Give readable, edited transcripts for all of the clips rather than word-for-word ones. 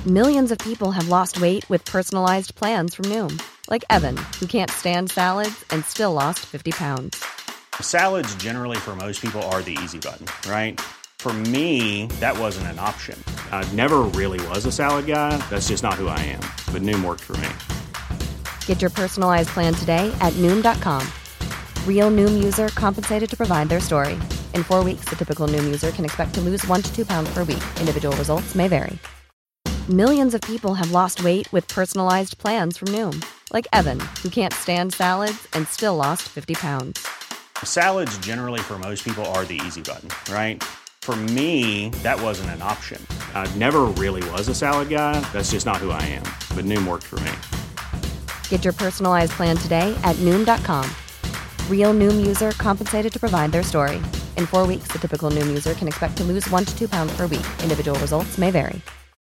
Millions of people have lost weight with personalized plans from Noom. Like Evan, who can't stand salads and still lost 50 pounds. Salads generally for most people are the easy button, right? For me, that wasn't an option. I never really was a salad guy. That's just not who I am. But Noom worked for me. Get your personalized plan today at Noom.com. Real Noom user compensated to provide their story. In 4 weeks, the typical Noom user can expect to lose 1 to 2 pounds per week. Individual results may vary. Millions of people have lost weight with personalized plans from Noom. Like Evan, who can't stand salads and still lost 50 pounds. Salads generally for most people are the easy button, right? For me, that wasn't an option. I never really was a salad guy. That's just not who I am. But Noom worked for me. Get your personalized plan today at Noom.com. Real Noom user compensated to provide their story. In 4 weeks, the typical Noom user can expect to lose 1 to 2 pounds per week. Individual results may vary.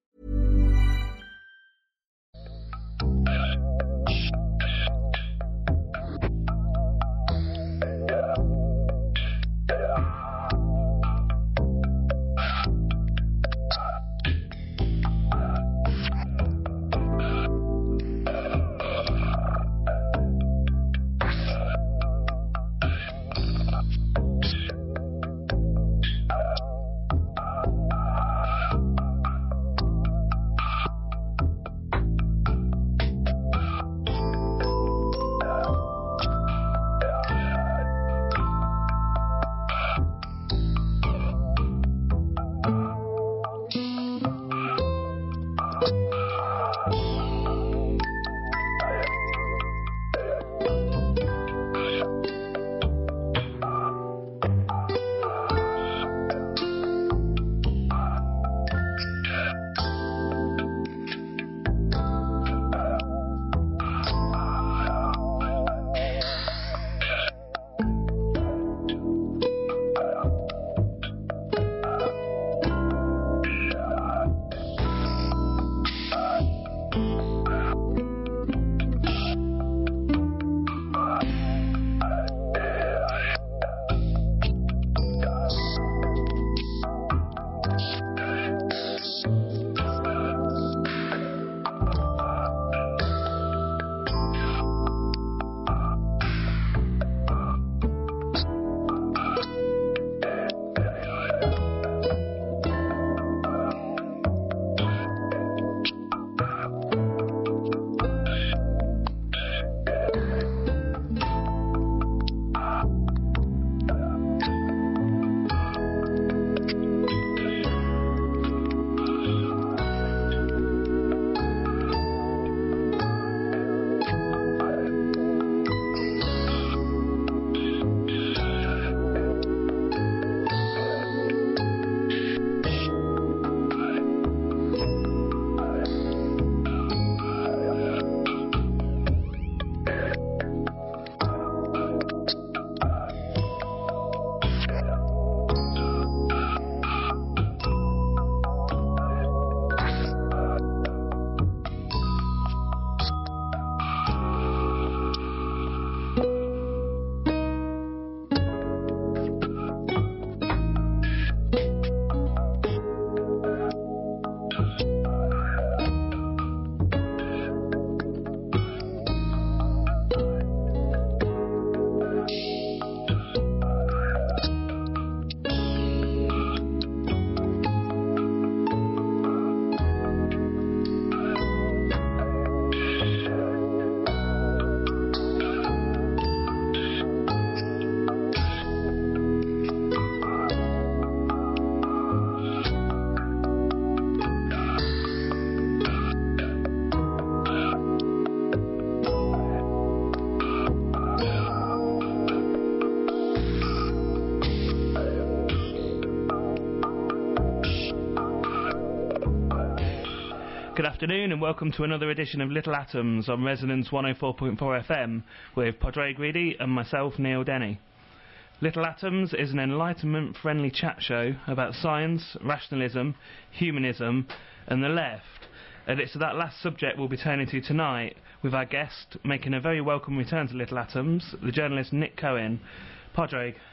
Good afternoon and welcome to another edition of Little Atoms on Resonance 104.4 FM with Padraig Reedy and myself, Neil Denny. Little Atoms is an enlightenment-friendly chat show about science, rationalism, humanism and the left. And it's that last subject we'll be turning to tonight with our guest making a very welcome return to Little Atoms, the journalist Nick Cohen. Padraig.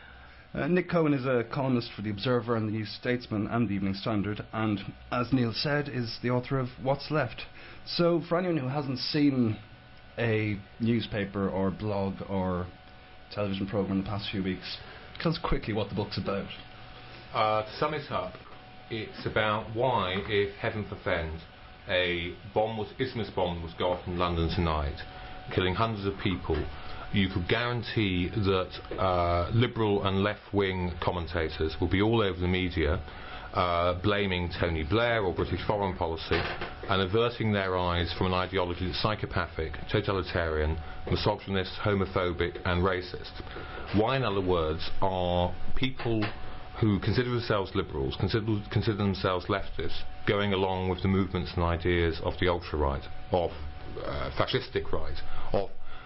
Nick Cohen is a columnist for The Observer and The New Statesman and The Evening Standard, and as Neil said, is the author of What's Left. So, for anyone who hasn't seen a newspaper or blog or television programme in the past few weeks, tell us quickly what the book's about. To sum it up, it's about why, if heaven forfend, a Islamist bomb was go off in London tonight, killing hundreds of people, you could guarantee that liberal and left-wing commentators will be all over the media blaming Tony Blair or British foreign policy and averting their eyes from an ideology that's psychopathic, totalitarian, misogynist, homophobic and racist. Why, in other words, are people who consider themselves liberals, consider themselves leftists, going along with the movements and ideas of the ultra-right, of fascistic right, of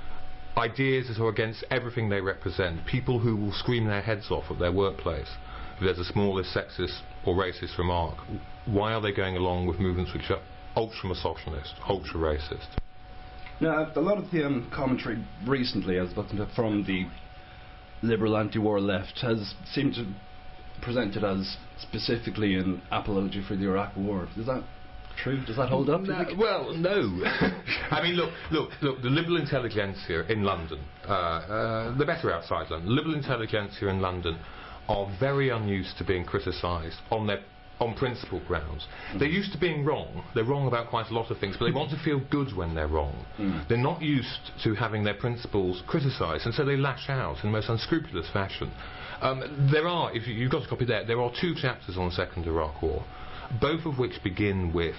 ideas that are against everything they represent, people who will scream their heads off at their workplace if there's a smallest sexist or racist remark? Why are they going along with movements which are ultra-misogynist, ultra-racist? Now, a lot of the commentary recently, as from the liberal anti-war left, has seemed to present it as specifically an apology for the Iraq War. Is that true? Does that hold up? Well, no. I mean, look. The liberal intelligentsia in London, they're better outside London. The liberal intelligentsia in London are very unused to being criticised on principle grounds. They're used to being wrong. They're wrong about quite a lot of things, but they want to feel good when they're wrong. They're not used to having their principles criticised, and so they lash out in the most unscrupulous fashion. There are, if you've got a copy there are 2 chapters on the Second Iraq War, both of which begin with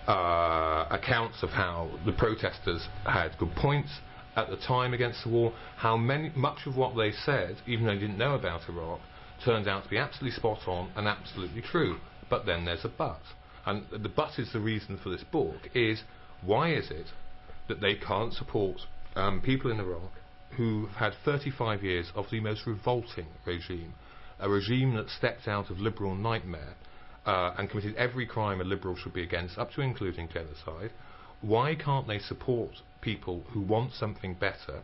accounts of how the protesters had good points at the time against the war, how much of what they said, even though they didn't know about Iraq, turned out to be absolutely spot on and absolutely true. But then there's a but. And the but is the reason for this book, is why is it that they can't support people in Iraq who've had 35 years of the most revolting regime, a regime that stepped out of liberal nightmare and committed every crime a liberal should be against, up to including genocide. Why can't they support people who want something better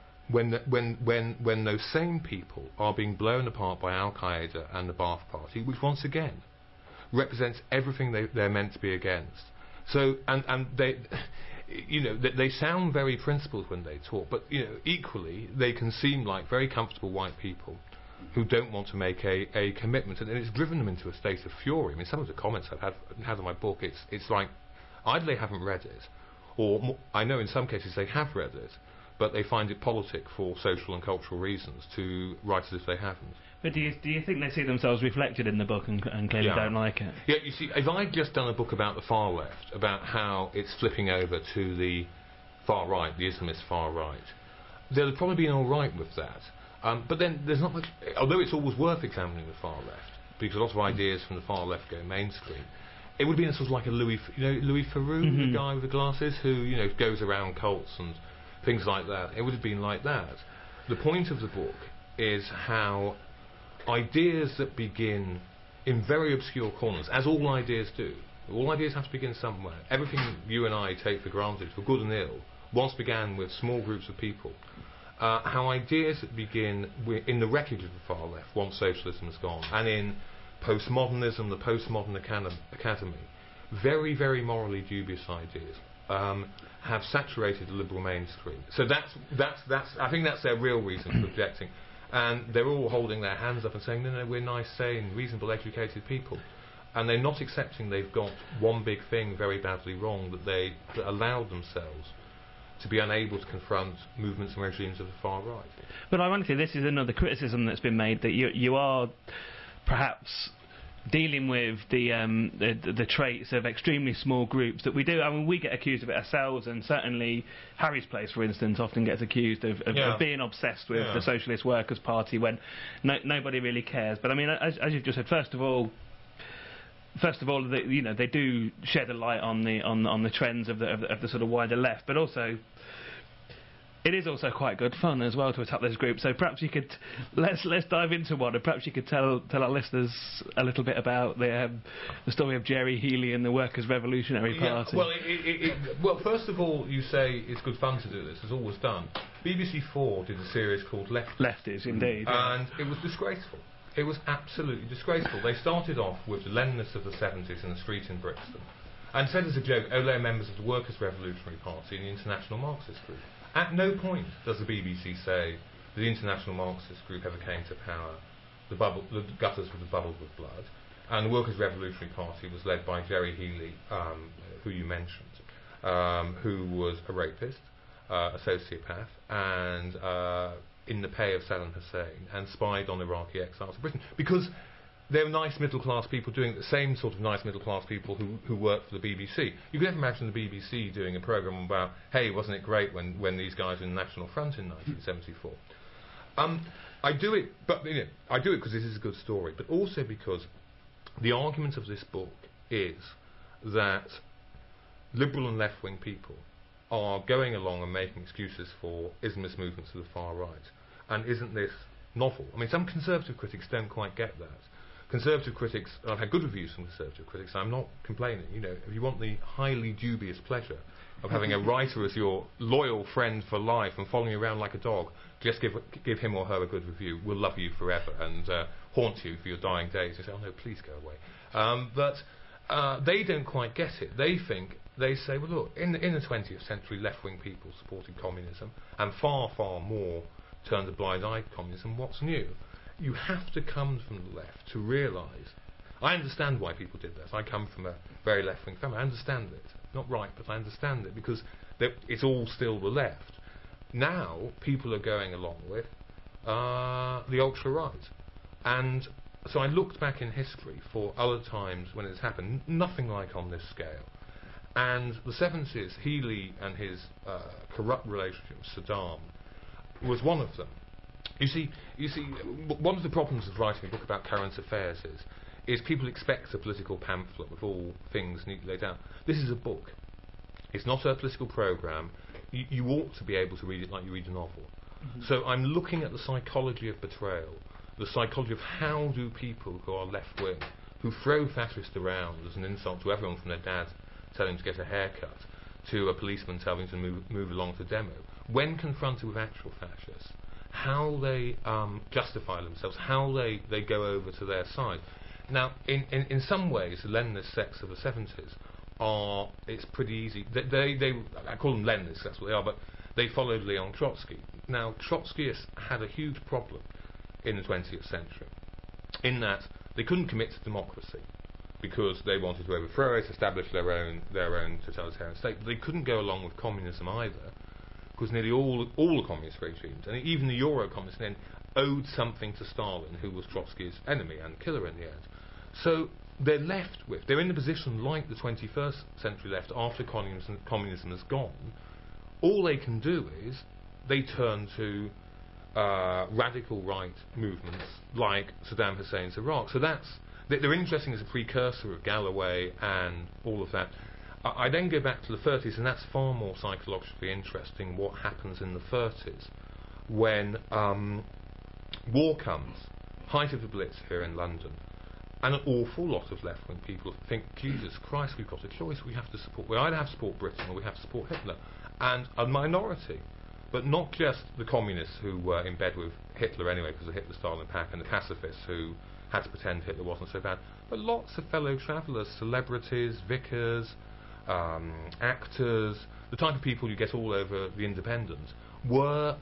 when those same people are being blown apart by Al-Qaeda and the Ba'ath Party, which once again represents everything they're meant to be against? So, and they, they sound very principled when they talk, but equally they can seem like very comfortable white people who don't want to make a commitment, and it's driven them into a state of fury. I mean, some of the comments I've had on my book, it's like either they haven't read it, or I know in some cases they have read it, but they find it politic for social and cultural reasons to write as if they haven't. But do you think they see themselves reflected in the book and clearly don't like it? Yeah, you see, if I'd just done a book about the far left, about how it's flipping over to the far right, the Islamist far right, they'd have probably been all right with that. But then there's not much, although it's always worth examining the far left, because a lot of ideas from the far left go mainstream. It would be sort of like a Louis Theroux, the guy with the glasses, who goes around cults and things like that. It would have been like that. The point of the book is how ideas that begin in very obscure corners, as all ideas do, all ideas have to begin somewhere. Everything you and I take for granted, for good and ill, once began with small groups of people. How ideas that begin in the wreckage of the far left, once socialism is gone, and in postmodernism, the postmodern academy, very, very morally dubious ideas have saturated the liberal mainstream. So that's I think that's their real reason for objecting. And they're all holding their hands up and saying, no, we're nice, sane, reasonable, educated people. And they're not accepting they've got one big thing very badly wrong, that allowed themselves to be unable to confront movements and regimes of the far right. But ironically, this is another criticism that's been made, that you are perhaps dealing with the traits of extremely small groups that we do. I mean, we get accused of it ourselves, and certainly Harry's Place, for instance, often gets accused of being obsessed with the Socialist Workers' Party when nobody really cares. But I mean, as you've just said, first of all, they do shed a light on the trends of the sort of wider left, but also It is also quite good fun as well to attack this group. So perhaps you could let's dive into one, and perhaps you could tell our listeners a little bit about the story of Jerry Healey and the Workers' Revolutionary Party. Well, first of all, you say it's good fun to do this. It's always done. BBC 4 did a series called Lefties, indeed, and it was disgraceful. It was absolutely disgraceful. They started off with the Leninists of the 70s in the street in Brixton, and said as a joke, "Oh, they're members of the Workers' Revolutionary Party and the International Marxist Group." At no point does the BBC say the International Marxist Group ever came to power. The gutters would have bubbled with blood, and the Workers' Revolutionary Party was led by Jerry Healey, who you mentioned, who was a rapist, a sociopath, and in the pay of Saddam Hussein, and spied on Iraqi exiles of Britain, because they're nice middle-class people doing the same sort of nice middle-class people who work for the BBC. You can never imagine the BBC doing a programme about, hey, wasn't it great when these guys were in the National Front in 1974? I do it because this is a good story, but also because the argument of this book is that liberal and left-wing people are going along and making excuses for Islamist movements to the far right. And isn't this novel? I mean, some Conservative critics don't quite get that. Conservative critics, I've had good reviews from Conservative critics, I'm not complaining. You know, if you want the highly dubious pleasure of having a writer as your loyal friend for life and following you around like a dog, just give him or her a good review. We'll love you forever and haunt you for your dying days. You say, oh no, please go away. But they don't quite get it. They say, well look, in the 20th century, left-wing people supported communism, and far, far more turned a blind eye to communism. What's new? You have to come from the left to realise. I understand why people did this. I come from a very left-wing family. I understand it. Not right, but I understand it, because it's all still the left. Now, people are going along with the ultra-right. And so I looked back in history for other times when it's happened, nothing like on this scale. And the 70s, Healey and his corrupt relationship with Saddam was one of them. You see, one of the problems of writing a book about current affairs is people expect a political pamphlet with all things neatly laid out. This is a book. It's not a political programme. You ought to be able to read it like you read a novel. Mm-hmm. So I'm looking at the psychology of betrayal, the psychology of how do people who are left-wing, who throw fascist around as an insult to everyone from their dad telling to get a haircut, to a policeman telling to move along to demo, when confronted with actual fascists, how they justify themselves, how they go over to their side. Now, in some ways, the Leninist sects of the 70s it's pretty easy. I call them Leninists, that's what they are, but they followed Leon Trotsky. Now, Trotskyists had a huge problem in the 20th century, in that they couldn't commit to democracy, because they wanted to overthrow it, establish their own totalitarian state. But they couldn't go along with communism either, because nearly all the communist regimes, and even the Euro-communists then, owed something to Stalin, who was Trotsky's enemy and killer in the end. So they're in a position like the 21st century left after communism has gone. All they can do is they turn to radical right movements like Saddam Hussein's Iraq. So they're interesting as a precursor of Galloway and all of that. I then go back to the 30s, and that's far more psychologically interesting, what happens in the 30s when war comes, height of the Blitz here in London, and an awful lot of left-wing people think, Jesus Christ, we've got a choice, we either have to support Britain or we have to support Hitler. And a minority, but not just the communists who were in bed with Hitler anyway because of Hitler-Stalin pact, and the pacifists who had to pretend Hitler wasn't so bad, but lots of fellow travellers, celebrities, vicars, actors, the type of people you get all over the Independent, were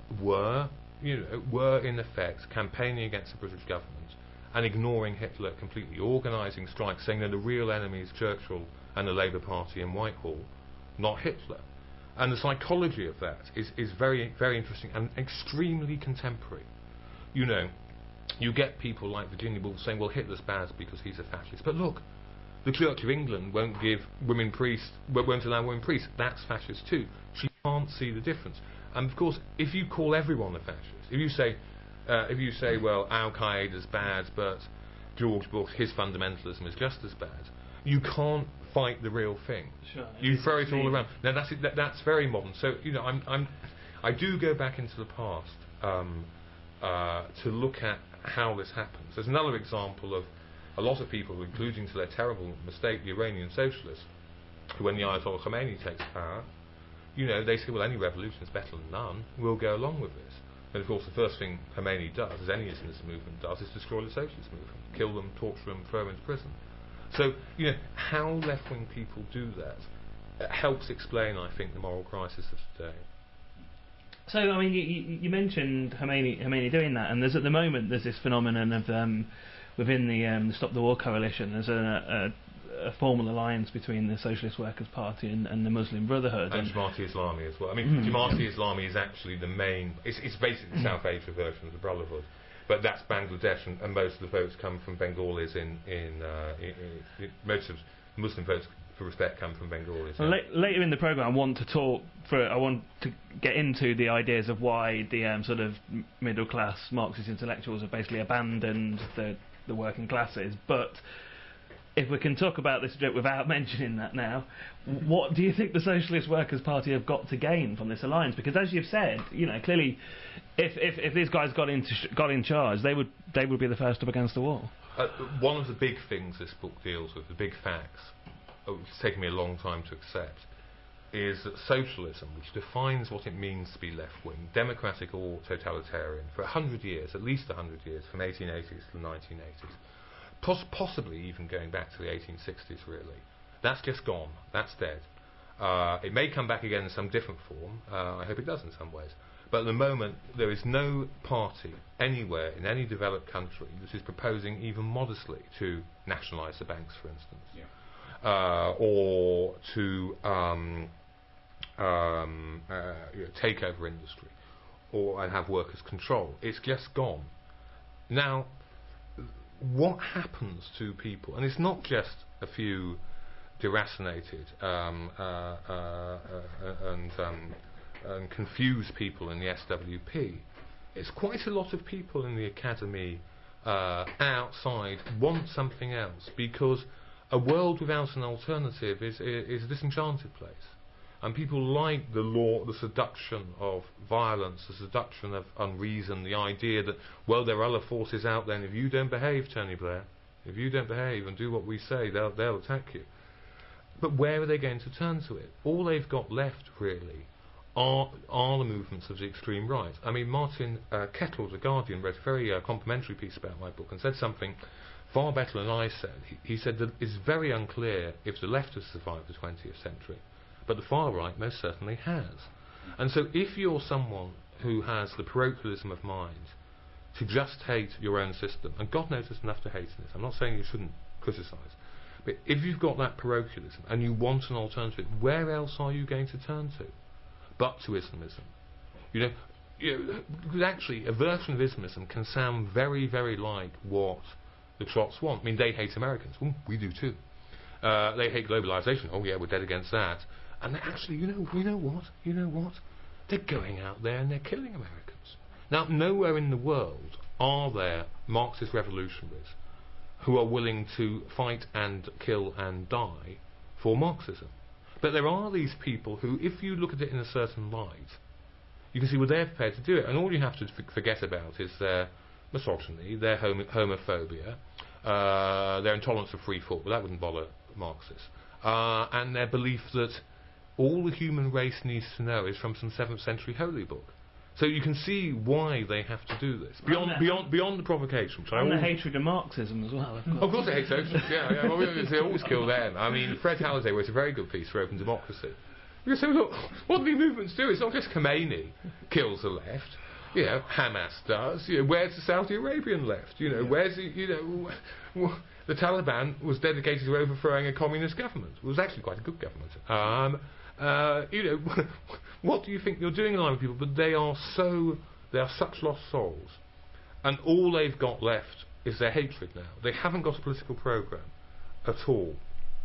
in effect campaigning against the British government and ignoring Hitler completely, organising strikes, saying that the real enemy is Churchill and the Labour Party in Whitehall, not Hitler. And the psychology of that is very, very interesting and extremely contemporary. You know, you get people like Virginia Woolf saying, well, Hitler's bad because he's a fascist. But look, the Church of England won't allow women priests. That's fascist too. She can't see the difference. And of course, if you call everyone a fascist, if you say, well, Al-Qaeda's bad, but George Bush, his fundamentalism is just as bad, you can't fight the real thing. Sure, you throw it all around. Now that's very modern. So I do go back into the past to look at how this happens. There's another example of a lot of people, including to their terrible mistake, the Iranian socialists, who, when the Ayatollah Khomeini takes power, they say, well, any revolution is better than none, we'll go along with this. And of course the first thing Khomeini does, as any Islamist movement does, is destroy the socialist movement, kill them, torture them, throw them into prison. So, how left-wing people do that helps explain, I think, the moral crisis of today. So, I mean, you mentioned Khomeini doing that, and there's this phenomenon of within the Stop the War coalition, there's a formal alliance between the Socialist Workers' Party and the Muslim Brotherhood. And Jamaat-e Islami as well. I mean, Jamaat-e Islami is actually the main... It's basically the South Asia version of the Brotherhood. But that's Bangladesh, and most of the votes come from Bengalis most of Muslim votes, for respect, come from Bengalis. Well, later in the programme, I want to get into the ideas of why the sort of middle-class Marxist intellectuals have basically abandoned the working classes, but... If we can talk about this subject without mentioning that now, what do you think the Socialist Workers' Party have got to gain from this alliance? Because as you've said, clearly, if these guys got in charge, they would be the first up against the wall. One of the big things this book deals with, the big facts, it's taken me a long time to accept, is that socialism, which defines what it means to be left-wing, democratic or totalitarian, for 100 years, at least 100 years, from 1880s to the 1980s, possibly even going back to the 1860s, really. That's just gone. That's dead. It may come back again in some different form. I hope it does in some ways. But at the moment, there is no party anywhere in any developed country that is proposing even modestly to nationalise the banks, for instance, or to take over industry, and have workers' control. It's just gone. Now, what happens to people, and it's not just a few deracinated and confused people in the SWP, it's quite a lot of people in the academy outside want something else, because a world without an alternative is a disenchanted place. And people like the law, the seduction of violence, the seduction of unreason, the idea that, well, there are other forces out there, and if you don't behave, Tony Blair, if you don't behave and do what we say, they'll attack you. But where are they going to turn to it? All they've got left, really, are the movements of the extreme right. I mean, Martin Kettle of The Guardian wrote a very complimentary piece about my book and said something far better than I said. He said that it's very unclear if the left has survived the 20th century. But the far right most certainly has. And so if you're someone who has the parochialism of mind to just hate your own system, and God knows there's enough to hate in this, I'm not saying you shouldn't criticise, but if you've got that parochialism and you want an alternative, where else are you going to turn to but to Islamism? Because actually a version of Islamism can sound very, very like what the Trots want. I mean, they hate Americans. We do too. They hate globalisation. Oh yeah, we're dead against that. And actually, you know what? They're going out there and they're killing Americans. Now, nowhere in the world are there Marxist revolutionaries who are willing to fight and kill and die for Marxism. But there are these people who, if you look at it in a certain light, you can see, well, they're prepared to do it. And all you have to forget about is their misogyny, their homophobia, their intolerance of free thought. Well, that wouldn't bother Marxists. And their belief that all the human race needs to know is from some 7th century holy book. So you can see why they have to do this. Beyond the provocation. And the hatred of Marxism as well. Of course they hate socialists, yeah. Well, they always kill them. I mean, Fred Halliday wrote a very good piece for Open Democracy. You say, look, what do the movements do? It's not just Khomeini kills the left. Hamas does. Where's the Saudi Arabian left? Where's the Taliban was dedicated to overthrowing a communist government. It was actually quite a good government. What do you think you're doing in line with people? But they are such lost souls, and all they've got left is their hatred now. They haven't got a political programme at all.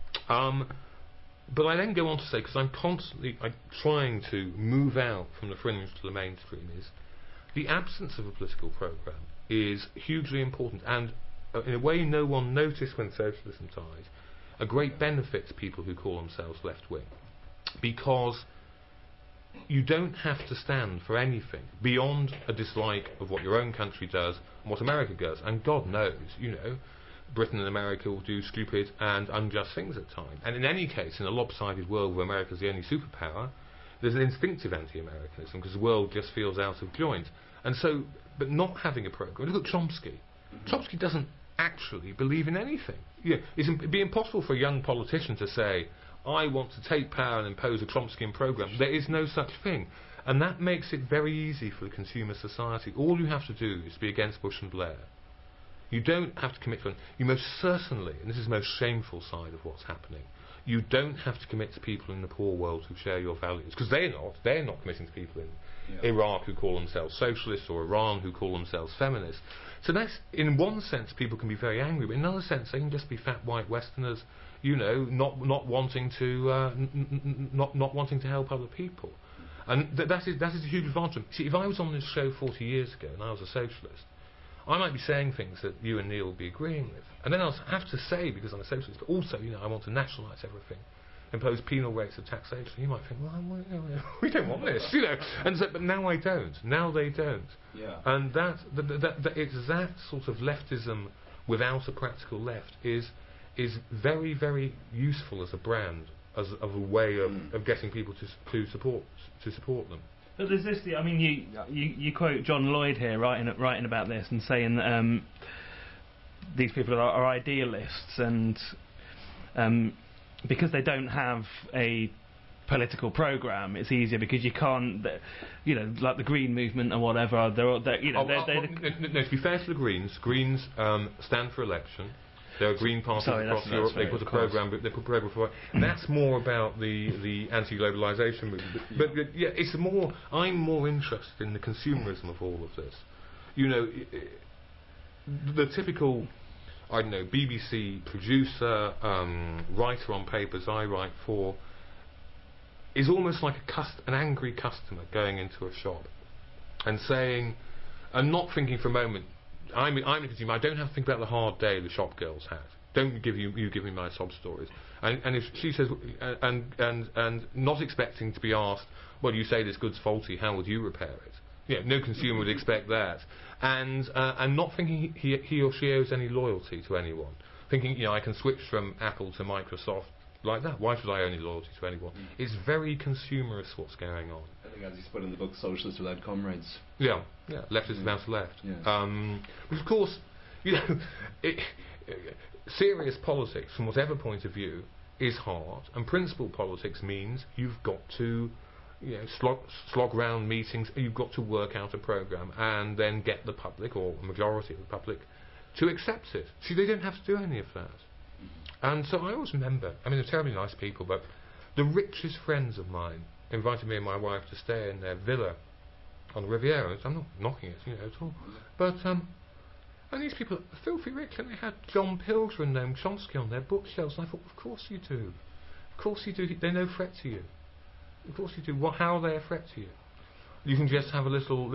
But I then go on to say, because I'm trying to move out from the fringe to the mainstream, is the absence of a political programme is hugely important, and in a way no one noticed when socialism died, a great benefit to people who call themselves left-wing, because you don't have to stand for anything beyond a dislike of what your own country does and what America does. And God knows, Britain and America will do stupid and unjust things at times. And in any case, in a lopsided world where America's the only superpower, there's an instinctive anti-Americanism because the world just feels out of joint. And so, but not having a programme. Look at Chomsky. Chomsky doesn't actually believe in anything. It'd be impossible for a young politician to say, I want to take power and impose a Chomskyan programme. There is no such thing. And that makes it very easy for the consumer society. All you have to do is be against Bush and Blair. You don't have to commit to you most certainly, and this is the most shameful side of what's happening, you don't have to commit to people in the poor world who share your values. Because they're not committing to people in Iraq who call themselves socialists or Iran who call themselves feminists. So that's, in one sense, people can be very angry, but in another sense, they can just be fat white Westerners, not wanting to not wanting to help other people, and that is a huge advantage. See, if I was on this show 40 years ago and I was a socialist, I might be saying things that you and Neil would be agreeing with, and then I'll have to say, because I'm a socialist, but also, I want to nationalise everything, impose penal rates of taxation. You might think, well, we don't want this, And so, but now I don't. Now they don't. Yeah. And it's that sort of leftism without a practical left is very, very useful as a brand, as of a way of getting people to support them. But there's this. I mean, you quote John Lloyd here, writing about this and saying that these people are idealists, and because they don't have a political program, it's easier because you can't, like the Green movement or whatever. No, to be fair to the Greens stand for election. There are Green parties across Europe. They put a program. They put a program for. That's more about the anti-globalisation movement. But it's more. I'm more interested in the consumerism of all of this. The typical, BBC producer, writer on papers I write for, is almost like an angry customer going into a shop and saying, and not thinking for a moment, I'm a consumer, I don't have to think about the hard day the shop girls had. Don't give me my sob stories. And if she says, and not expecting to be asked, well, you say this good's faulty, how would you repair it? No consumer would expect that. And not thinking he or she owes any loyalty to anyone. Thinking, I can switch from Apple to Microsoft like that. Why should I owe any loyalty to anyone? It's very consumerist what's going on. I think, as you put in the book, Socialists Without Comrades. Yeah, leftists without left. Yeah. Which, of course, serious politics, from whatever point of view, is hard, and principled politics means you've got to slog round meetings, you've got to work out a programme and then get the public, or a majority of the public, to accept it. See, they don't have to do any of that. And so I always remember, they're terribly nice people, but the richest friends of mine invited me and my wife to stay in their villa on the Riviera. I'm not knocking it, at all. But, and these people are filthy rich, and they had John Pilger and Noam Chomsky on their bookshelves, and I thought, of course you do. Of course you do. They're no threat to you. Of course you do. How are they a threat to you? You can just have a little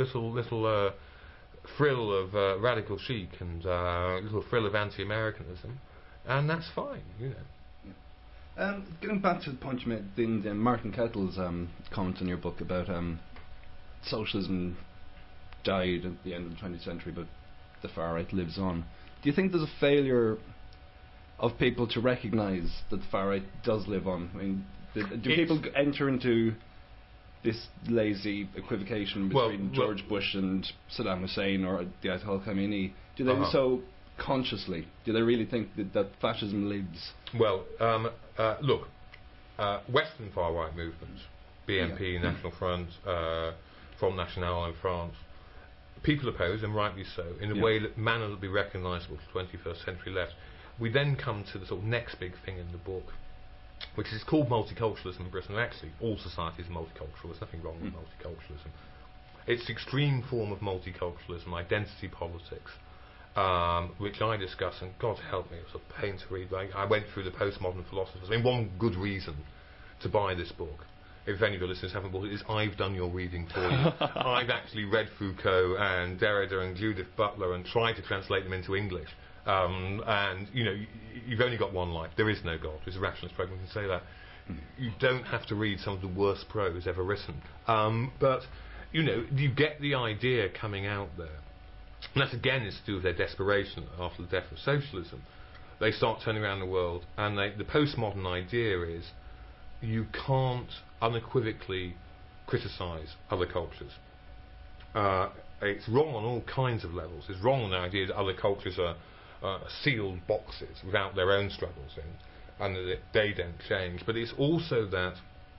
frill of radical chic and a little frill of anti-Americanism, and that's fine, Getting back to the point you made in Martin Kettle's comment in your book about socialism died at the end of the 20th century, but the far right lives on. Do you think there's a failure of people to recognise that the far right does live on? Do people enter into this lazy equivocation between George Bush and Saddam Hussein or the Ayatollah Khomeini? Do they do so consciously? Do they really think that fascism lives? Well, look, Western far-right movements, BNP, National Front, Front National in France, people oppose, and rightly so, in a way that manner that will be recognisable to 21st century left. We then come to the sort of next big thing in the book, which is called multiculturalism in Britain. Actually, all society is multicultural. There's nothing wrong with multiculturalism. It's the extreme form of multiculturalism, identity politics, which I discuss, and God help me, it was a pain to read. I went through the postmodern philosophers. One good reason to buy this book, if any of your listeners haven't bought it, is I've done your reading for you. I've actually read Foucault and Derrida and Judith Butler and tried to translate them into English. And you've only got one life. There is no God. It's a rationalist program. We can say that. You don't have to read some of the worst prose ever written. But, you get the idea coming out there. And that, again, is to do with their desperation after the death of socialism. They start turning around the world, and the postmodern idea is you can't unequivocally criticise other cultures. It's wrong on all kinds of levels. It's wrong on the idea that other cultures are sealed boxes without their own struggles in, and that they don't change. But it's also that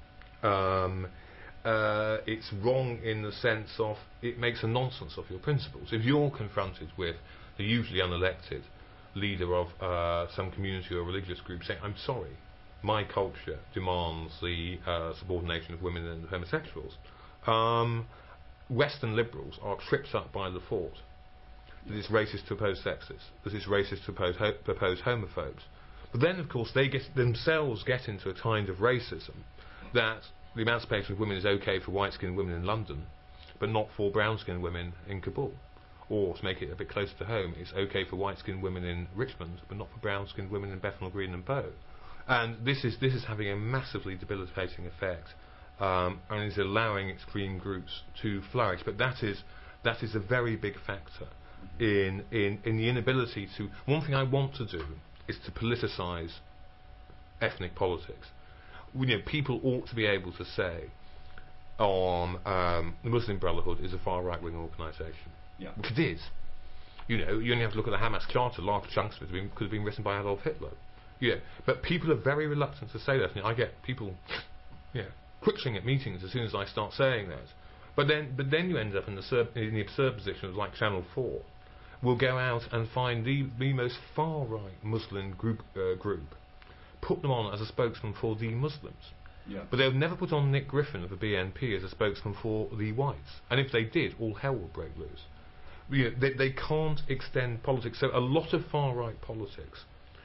it's wrong in the sense of it makes a nonsense of your principles. If you're confronted with the usually unelected leader of some community or religious group saying, I'm sorry, my culture demands the subordination of women and homosexuals, Western liberals are tripped up by the thought that it's racist to oppose sexists, that it's racist to oppose homophobes. But then, of course, they themselves get into a kind of racism that the emancipation of women is okay for white-skinned women in London, but not for brown-skinned women in Kabul. Or, to make it a bit closer to home, it's okay for white-skinned women in Richmond, but not for brown-skinned women in Bethnal Green and Bow. And this is having a massively debilitating effect, and is allowing extreme groups to flourish. But that is a very big factor in the inability to. One thing I want to do is to politicise ethnic politics. People ought to be able to say, the Muslim Brotherhood is a far right-wing organisation. Yeah. Which it is. You only have to look at the Hamas Charter. Large chunks of it could have been written by Adolf Hitler. But people are very reluctant to say that. I get people, twitching at meetings as soon as I start saying that. But then you end up in the absurd position of, like, Channel 4 will go out and find the most far-right Muslim group, put them on as a spokesman for the Muslims. Yeah. But they would never put on Nick Griffin of the BNP as a spokesman for the whites. And if they did, all hell would break loose. They can't extend politics. So a lot of far-right politics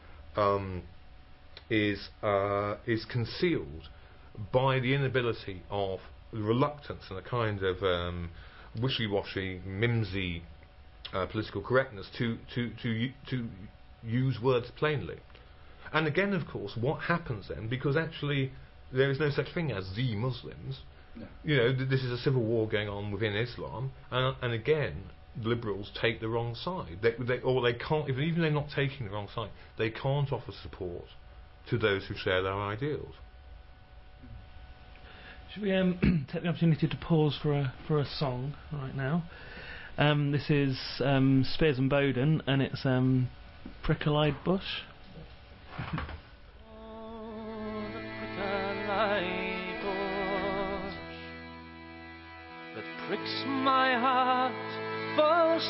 is concealed by the inability of the reluctance and a kind of wishy-washy, mimsy political correctness to use words plainly. And again, of course, what happens then, because actually there is no such thing as the Muslims. No. This is a civil war going on within Islam, and again, liberals take the wrong side. They can't, even they're not taking the wrong side, they can't offer support to those who share their ideals. Should we take the opportunity to pause for a song right now? This is Spears and Bowden, and it's Prickle-Eyed Bush. Oh, the prickle-eyed bush that pricks my heart full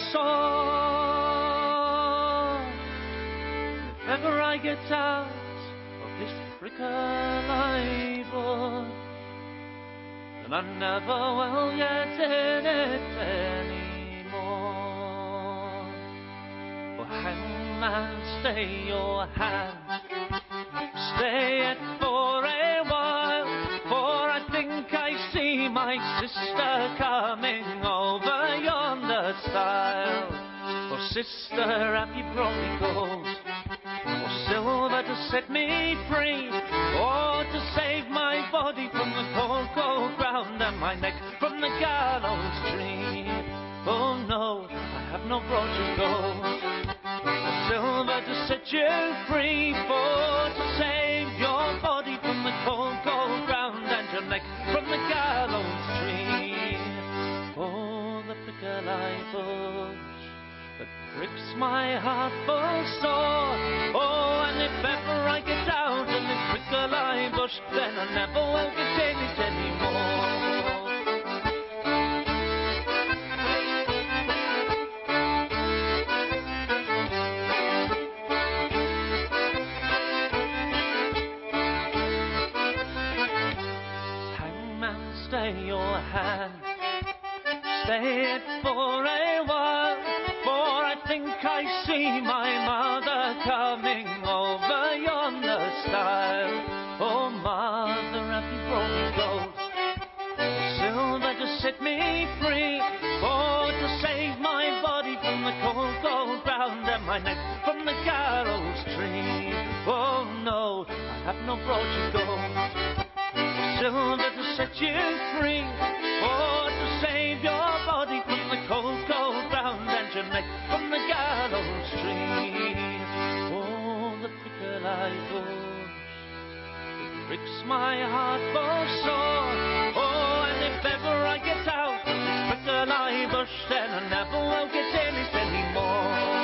sore. If ever I get out of this prickle-eyed bush, then I never will get in it anymore. Oh, hangman, stay your hand. Stay it for a while, for I think I see my sister coming over yonder stile. Oh, sister, have you brought me gold, or silver to set me free, or to save my body from the cold, cold ground and my neck from the gallows tree? Oh no, I have no brought you gold, or silver to set you free, for to save your body from the cold, cold ground and your neck from the gallows tree. Oh, the prickle-eyed bush that pricks my heart full sore. Oh, and if ever I get out of this prickle-eyed bush, then I never will get in it anymore. Stay your hand, stay it for a while, for I think I see my mother coming over yonder stile. Oh, mother, have you brought me gold, silver to set me free, or to save my body from the cold, cold ground and my neck from the gallows tree? Oh no, I have no brought you gold, silver to set you free, or to save your body from the cold, cold ground and your neck from the gallows tree. Oh, the prickle-eyed bush, it pricks my heart for sore. Oh, and if ever I get out of this prickle-eyed bush, then I never will get in it anymore.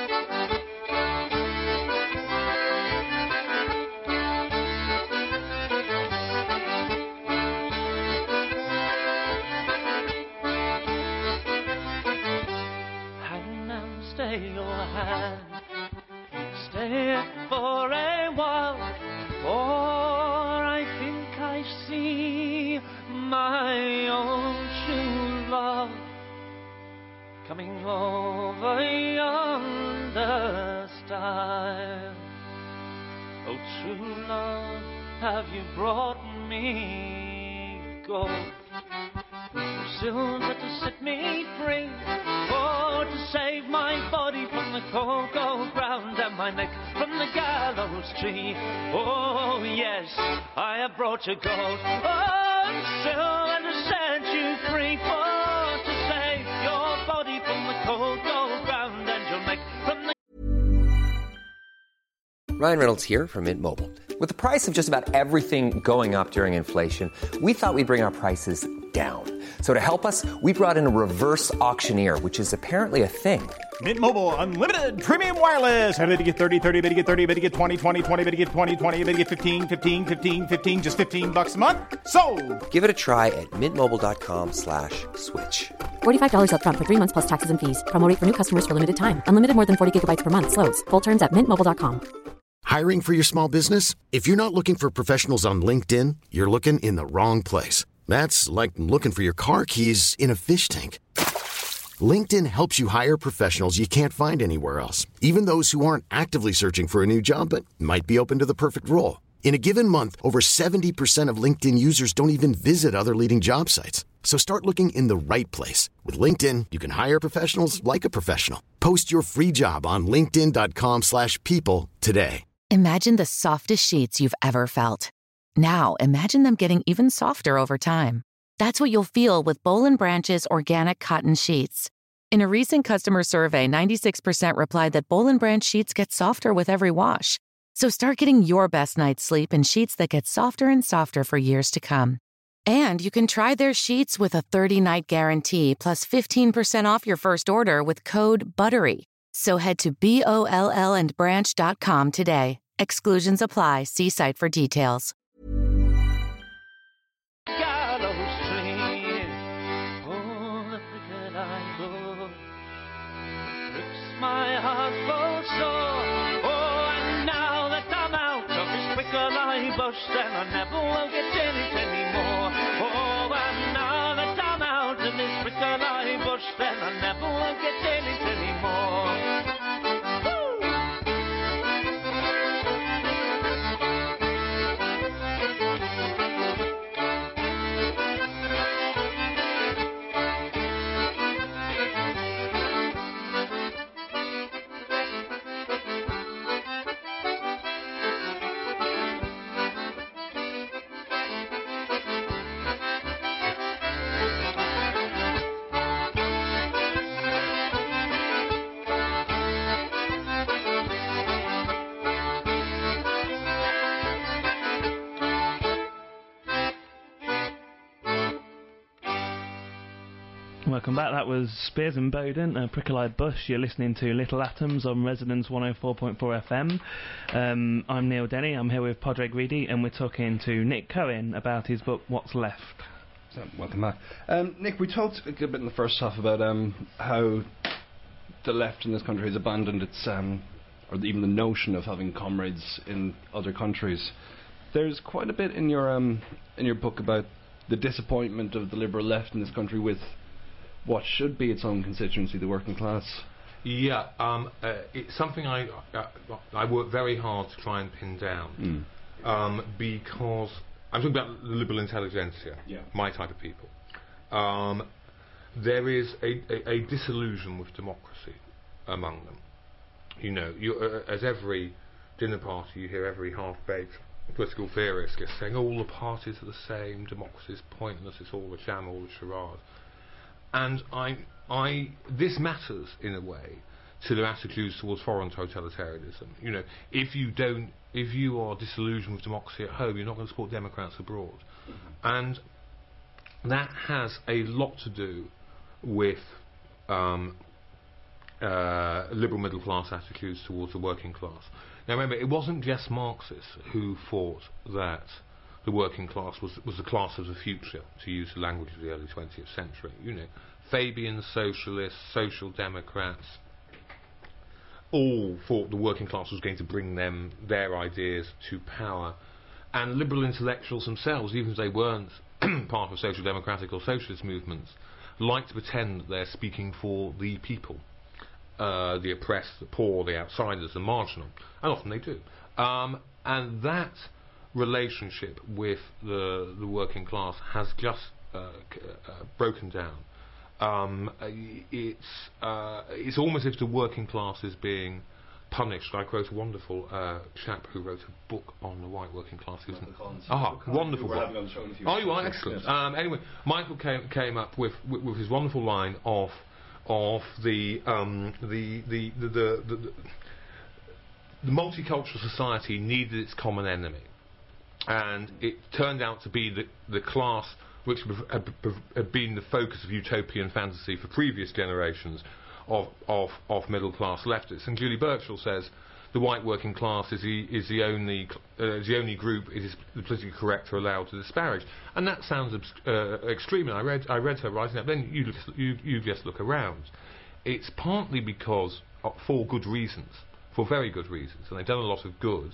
Stay your hand, stay for a while, for I think I see my own true love coming over yonder stile. Oh, true love, have you brought me gold, silver to set me free, or to save my body from the cold, cold ground and my neck from the gallows tree? Oh, yes, I have brought you gold, oh, silver to set you free, for to save your body from the cold, cold ground and your neck from the... Ryan Reynolds here from Mint Mobile. With the price of just about everything going up during inflation, we thought we'd bring our prices down. So to help us, we brought in a reverse auctioneer, which is apparently a thing. Mint Mobile Unlimited Premium Wireless. How to get 30, 30, bit to get 30, bit to get 20, 20, 20, bit to get 20, 20, bit to get 15, 15, 15, 15, just $15 a month? Sold! Give it a try at mintmobile.com/switch. $45 up front for 3 months plus taxes and fees. Promo rate for new customers for limited time. Unlimited more than 40 gigabytes per month. Slows full terms at mintmobile.com. Hiring for your small business? If you're not looking for professionals on LinkedIn, you're looking in the wrong place. That's like looking for your car keys in a fish tank. LinkedIn helps you hire professionals you can't find anywhere else, even those who aren't actively searching for a new job but might be open to the perfect role. In a given month, over 70% of LinkedIn users don't even visit other leading job sites. So start looking in the right place. With LinkedIn, you can hire professionals like a professional. Post your free job on linkedin.com/people today. Imagine the softest sheets you've ever felt. Now, imagine them getting even softer over time. That's what you'll feel with Boll & Branch's organic cotton sheets. In a recent customer survey, 96% replied that Boll & Branch sheets get softer with every wash. So start getting your best night's sleep in sheets that get softer and softer for years to come. And you can try their sheets with a 30-night guarantee plus 15% off your first order with code BUTTERY. So head to BOLLandbranch.com today. Exclusions apply. See site for details. Gallows tree, oh, the prickle-eyed bush, pricks my heart full sore. Oh, and now that I'm out of this prickle-eyed bush, then I never will get in it anymore. Oh, and now that I'm out of this prickle-eyed bush, then I never will get in it anymore. Welcome back. That was Spears and Bowden, Prickle-Eyed Bush. You're listening to Little Atoms on Resonance 104.4 FM. I'm Neil Denny. I'm here with Padraig Reedy, and we're talking to Nick Cohen about his book What's Left. So, welcome back. Nick, we talked a good bit in the first half about how the left in this country has abandoned its, or even the notion of having comrades in other countries. There's quite a bit in your book about the disappointment of the liberal left in this country with what should be its own constituency, the working class. Yeah, it's something I work very hard to try and pin down, because I'm talking about the liberal intelligentsia, my type of people. There is a disillusion with democracy among them. You know, as every dinner party, you hear every half-baked political theorists just saying all the parties are the same, democracy is pointless, it's all a sham, all a charade. And this matters in a way to their attitudes towards foreign totalitarianism. You know, if you are disillusioned with democracy at home, you're not going to support Democrats abroad. And that has a lot to do with liberal middle class attitudes towards the working class. Now remember, it wasn't just Marxists who thought that the working class was the class of the future, to use the language of the early 20th century. You know, Fabian socialists, social democrats, all thought the working class was going to bring them their ideas to power. And liberal intellectuals themselves, even if they weren't part of social democratic or socialist movements, like to pretend that they're speaking for the people, the oppressed, the poor, the outsiders, the marginal, and often they do. And that relationship with the working class has just broken down. It's almost as if the working class is being punished. I quote a wonderful chap who wrote a book on the white working class. Wonderful book. Oh, you are excellent. Yes. Anyway, Michael came up with his wonderful line of the multicultural society needed its common enemy, and it turned out to be the class which had been the focus of utopian fantasy for previous generations of middle class leftists. And Julie Birchall says the white working class is the only group it is the politically correct are allowed to disparage. And that sounds extreme. And I read her writing that. Then you just look around. It's partly because for good reasons, for very good reasons, and they've done a lot of good.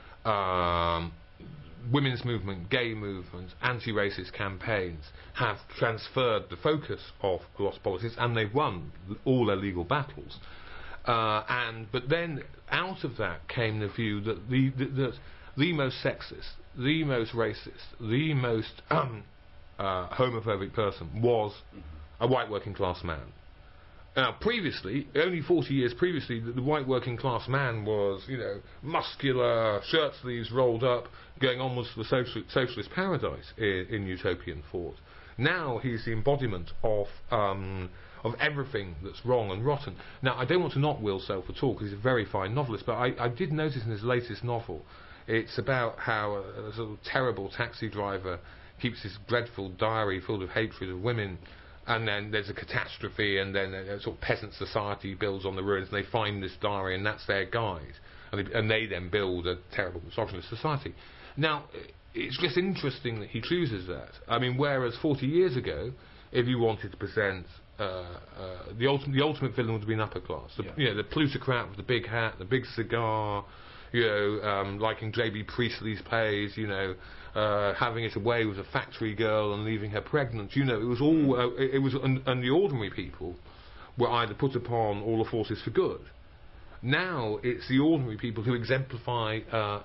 Women's movement, gay movement, anti-racist campaigns have transferred the focus of a lot of politics, and they've won all their legal battles. But then out of that came the view that the most sexist, the most racist, the most homophobic person was a white working class man. Now, previously, only 40 years previously, the white working class man was, you know, muscular, shirt sleeves rolled up, going onwards to the socialist paradise in utopian thought. Now he's the embodiment of everything that's wrong and rotten. Now, I don't want to knock Will Self at all, because he's a very fine novelist, but I did notice in his latest novel, it's about how a sort of terrible taxi driver keeps this dreadful diary full of hatred of women. And then there's a catastrophe, and then a sort of peasant society builds on the ruins, and they find this diary, and that's their guide. And they then build a terrible misogynist society. Now, it's just interesting that he chooses that. I mean, whereas 40 years ago, if you wanted to present the ultimate villain would have been upper class. You know, the plutocrat with the big hat, the big cigar, you know, liking J.B. Priestley's plays, you know, having it away with a factory girl and leaving her pregnant. You know, it was all, and the ordinary people were either put upon all the forces for good. Now it's the ordinary people who exemplify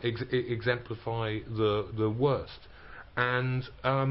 the worst. And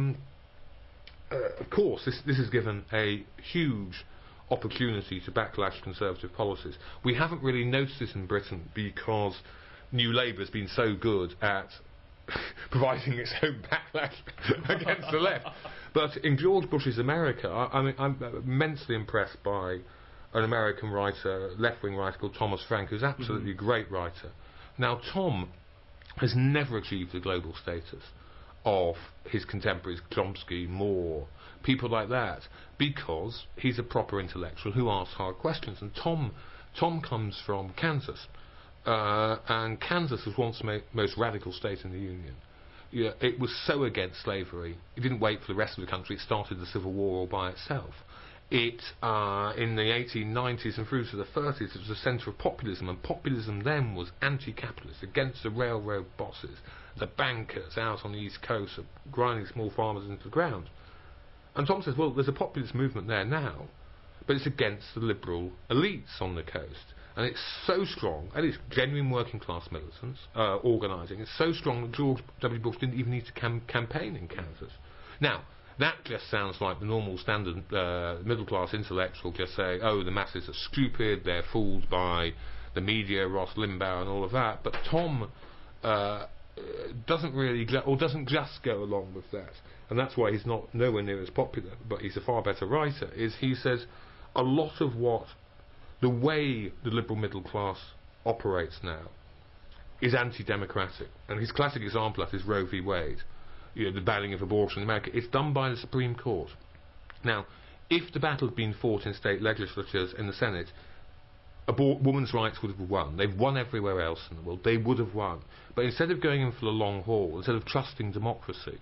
of course, this has given a huge opportunity to backlash conservative policies. We haven't really noticed this in Britain because New Labour has been so good at providing its own backlash against the left. But in George Bush's America, I'm immensely impressed by an American writer, left-wing writer called Thomas Frank, who's absolutely a great writer. Now, Tom has never achieved the global status of his contemporaries, Chomsky, Moore, people like that, because he's a proper intellectual who asks hard questions. And Tom comes from Kansas. And Kansas was once the most radical state in the Union. Yeah, it was so against slavery. It didn't wait for the rest of the country. It started the Civil War all by itself. It, in the 1890s and through to the 30s, it was the centre of populism, and populism then was anti-capitalist, against the railroad bosses, the bankers out on the East Coast, grinding small farmers into the ground. And Tom says, well, there's a populist movement there now, but it's against the liberal elites on the coast. And it's so strong, and it's genuine working class militants organising. It's so strong that George W. Bush didn't even need to campaign in Kansas. Now, that just sounds like the normal standard middle class intellectual just saying, oh, the masses are stupid, they're fooled by the media, Ross Limbaugh and all of that. But Tom doesn't really doesn't just go along with that, and that's why he's not nowhere near as popular, but he's a far better writer, is he says a lot of the way the liberal middle class operates now is anti-democratic, and his classic example of that is Roe v. Wade, the banning of abortion in America. It's done by the Supreme Court. Now, if the battle had been fought in state legislatures in the Senate, women's rights would have won. They've won everywhere else in the world. They would have won. But instead of going in for the long haul, instead of trusting democracy,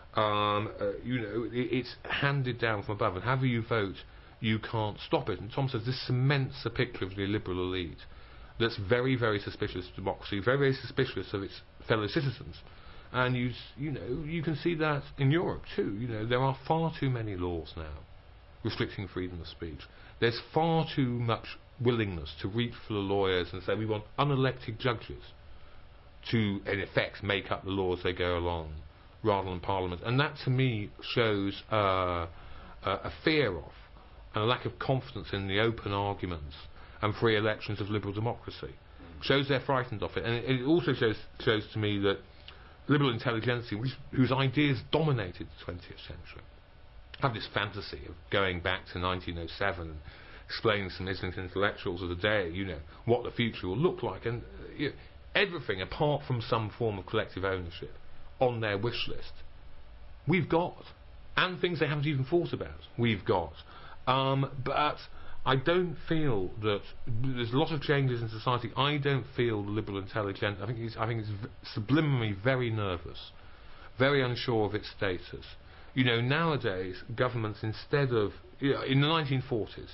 it's handed down from above. And however you vote, you can't stop it. And Tom says this cements a picture of the liberal elite that's very, very suspicious of democracy, very, very suspicious of its fellow citizens. And you can see that in Europe too. There are far too many laws now restricting freedom of speech. There's far too much willingness to reach for the lawyers and say we want unelected judges to, in effect, make up the laws they go along, rather than Parliament. And that, to me, shows a fear of and a lack of confidence in the open arguments and free elections of liberal democracy. Shows they're frightened of it. And it also shows to me that liberal intelligentsia, whose ideas dominated the 20th century, have this fantasy of going back to 1907 and explaining to some Islington intellectuals of the day, what the future will look like, and everything apart from some form of collective ownership on their wish list, we've got, and things they haven't even thought about, we've got. But I don't feel that there's a lot of changes in society. I don't feel the liberal intelligent. I think it's subliminally very nervous, very unsure of its status. Nowadays governments, instead of in the 1940s,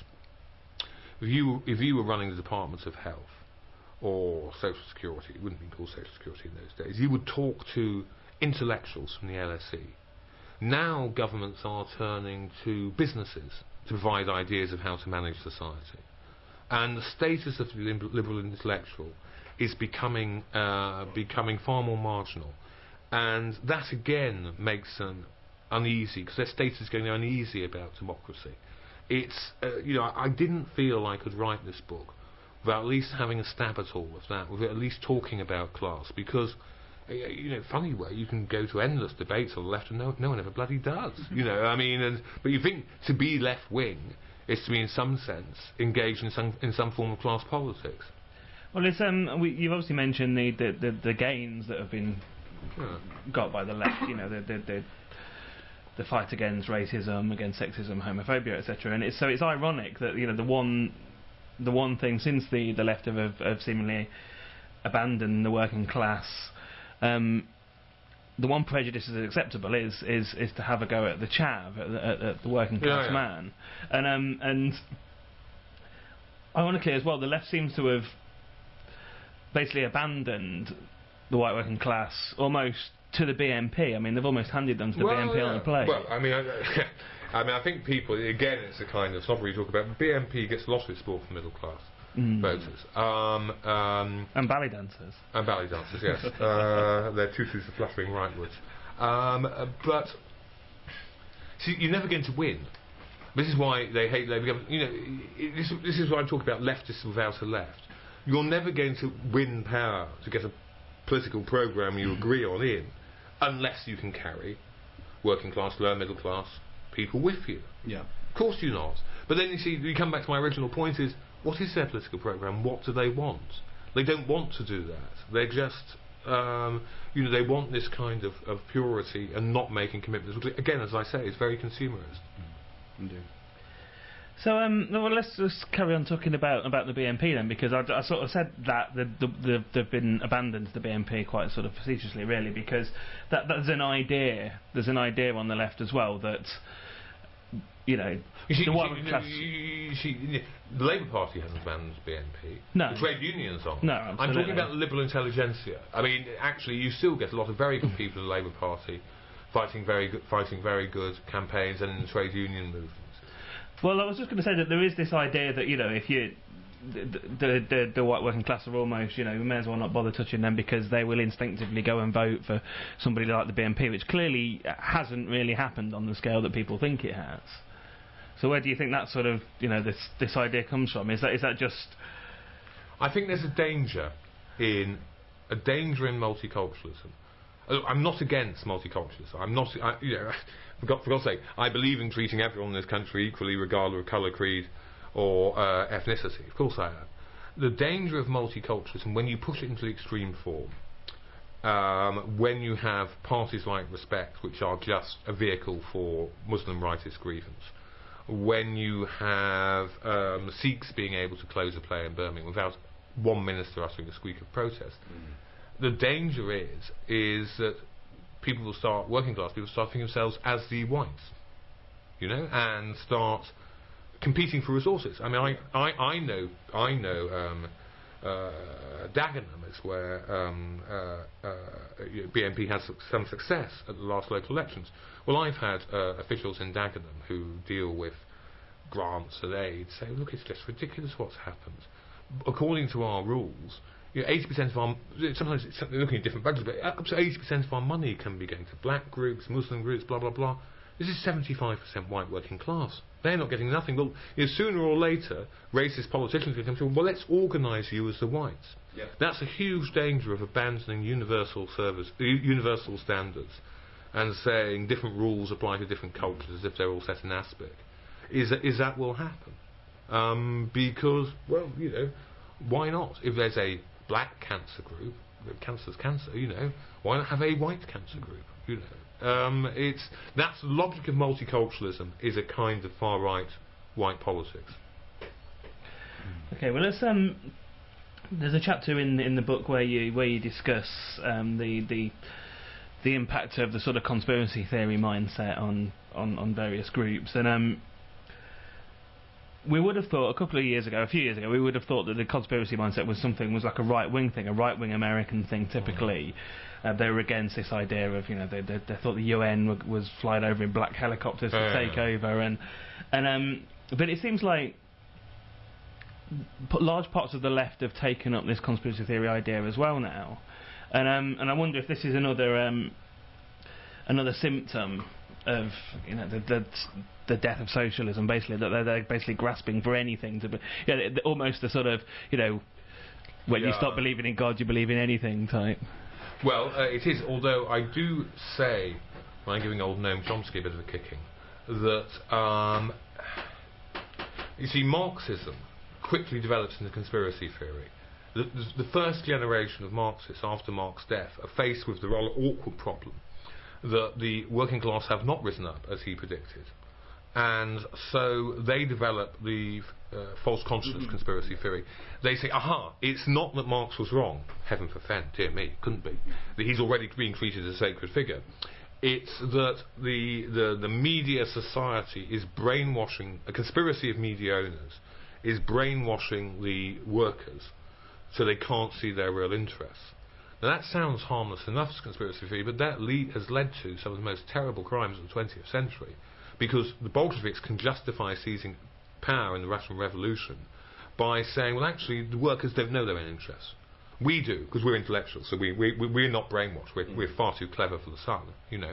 if you were running the Department of Health or Social Security, it wouldn't be called Social Security in those days, you would talk to intellectuals from the LSE. Now governments are turning to businesses to provide ideas of how to manage society. And the status of the liberal intellectual is becoming far more marginal. And that again makes them uneasy, because their status is getting uneasy about democracy. It's, I didn't feel I could write this book without at least having a stab at all of that, with at least talking about class, because, funny way, you can go to endless debates on the left and no one ever bloody does, but you think to be left-wing is to be, in some sense, engaged in some form of class politics. Well, it's, you've obviously mentioned the gains that have been got by the left, the fight against racism, against sexism, homophobia, etc. And it's ironic that the one thing since the left have seemingly abandoned the working class, the one prejudice that is acceptable is to have a go at the chav, at the working class man, and ironically as well, the left seems to have basically abandoned the white working class almost to the BNP. I mean, they've almost handed them to the BNP on a plate. Well, I think people, again, it's a kind of snobbery talk about. BNP gets a lot of its support from middle class voters. And ballet dancers. And ballet dancers, yes. Their tutus are fluttering rightwards. But, see, you're never going to win. This is why they hate Labour government. This is why I talk about leftists without a left. You're never going to win power to get a political programme you agree on in, unless you can carry working class, lower middle class people with you. Yeah. Of course you're not. But then you come back to my original point is, what is their political programme? What do they want? They don't want to do that. They're just, they want this kind of purity and not making commitments, which, again, as I say, is very consumerist. Indeed. So, well, let's just carry on talking about the BNP then, because I sort of said that they've been abandoned to the BNP quite sort of facetiously, really, because there's an idea on the left as well that, the working class. The Labour Party hasn't abandoned the BNP. No. The trade unions are. No, absolutely. I'm talking about the liberal intelligentsia. I mean, actually, you still get a lot of very good people in the Labour Party fighting very good campaigns and in the trade union movement. Well, I was just going to say that there is this idea that, if you... The white working class are almost, we may as well not bother touching them because they will instinctively go and vote for somebody like the BNP, which clearly hasn't really happened on the scale that people think it has. So where do you think that sort of, this idea comes from? Is that just... I think there's a danger in multiculturalism I'm not against multiculturalism. I'm not, for God's sake, I believe in treating everyone in this country equally, regardless of colour, creed, or ethnicity. Of course I am. The danger of multiculturalism, when you push it into the extreme form, when you have parties like Respect, which are just a vehicle for Muslim rightist grievance, when you have Sikhs being able to close a play in Birmingham without one minister uttering a squeak of protest, the danger is that people will start, working class people start thinking of themselves as the whites, and start competing for resources. I mean, I know Dagenham is where BNP has some success at the last local elections. Well, I've had officials in Dagenham who deal with grants and aid say, look, it's just ridiculous what's happened. According to our rules, 80% of our, sometimes it's looking at different budgets, but up to 80% of our money can be going to black groups, Muslim groups, blah, blah, blah. This is 75% white working class. They're not getting nothing. Well, sooner or later, racist politicians will come to, well, let's organise you as the whites. Yeah. That's a huge danger of abandoning universal standards and saying different rules apply to different cultures as if they're all set in aspic. Is that will happen? Because, well, why not? If there's a black cancer group, cancer's cancer, why not have a white cancer group? That's the logic of multiculturalism, is a kind of far right white politics. Okay, well, let's there's a chapter in the book where you discuss the impact of the sort of conspiracy theory mindset on various groups, and we would have thought a few years ago, we would have thought that the conspiracy mindset was like a right-wing thing, a right-wing American thing typically. They were against this idea of, they thought the UN was flying over in black helicopters to take over, but it seems like large parts of the left have taken up this conspiracy theory idea as well now, and I wonder if this is another symptom of the death of socialism, basically, that they're basically grasping for anything to be, almost the sort of, when you stop believing in God, you believe in anything type. Well, it is, although I do say, when I'm giving old Noam Chomsky a bit of a kicking, that, you see, Marxism quickly develops into conspiracy theory. The first generation of Marxists after Marx's death are faced with the rather awkward problem that the working class have not risen up, as he predicted. And so they develop the false consciousness conspiracy theory. They say, aha, it's not that Marx was wrong. Heaven forfend, dear me, couldn't be. That he's already being treated as a sacred figure. It's that the media society is brainwashing, a conspiracy of media owners is brainwashing the workers so they can't see their real interests. Now that sounds harmless enough as conspiracy theory, but that has led to some of the most terrible crimes of the 20th century, because the Bolsheviks can justify seizing power in the Russian Revolution by saying, well, actually, the workers don't know their own interests. We do, because we're intellectuals, so we're not brainwashed. We're far too clever for the sun,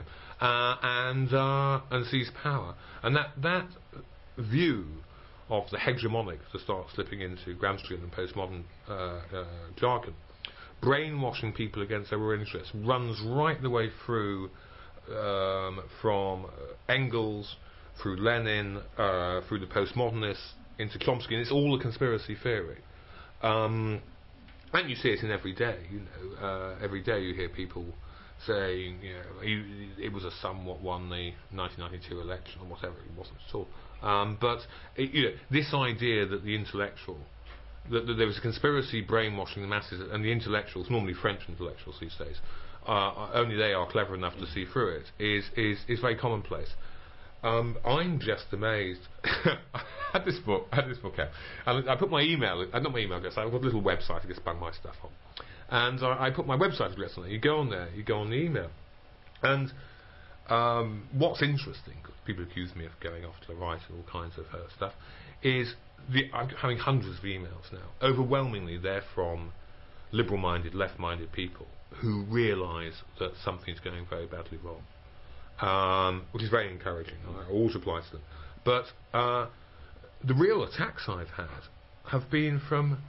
and seize power. And that view of the hegemonic, to start slipping into Gramscian and postmodern jargon, brainwashing people against their own interests, runs right the way through from Engels, through Lenin, through the postmodernists, into Chomsky, and it's all a conspiracy theory. And you see it in every day, every day you hear people saying, it was a somewhat won the 1992 election, or whatever, it wasn't at all. But this idea that the intellectual, that there was a conspiracy brainwashing the masses, and the intellectuals, normally French intellectuals these days, only they are clever enough to see through it, is very commonplace. I'm just amazed. I had this book out, and I put my email, not my email address, I've got a little website I just bang my stuff on, and I put my website address on there. You go on there, you go on the email, and what's interesting, because people accuse me of going off to the right and all kinds of stuff, is I'm having hundreds of emails now. Overwhelmingly, they're from liberal-minded, left-minded people who realise that something's going very badly wrong, which is very encouraging. I always reply to them. But the real attacks I've had have been from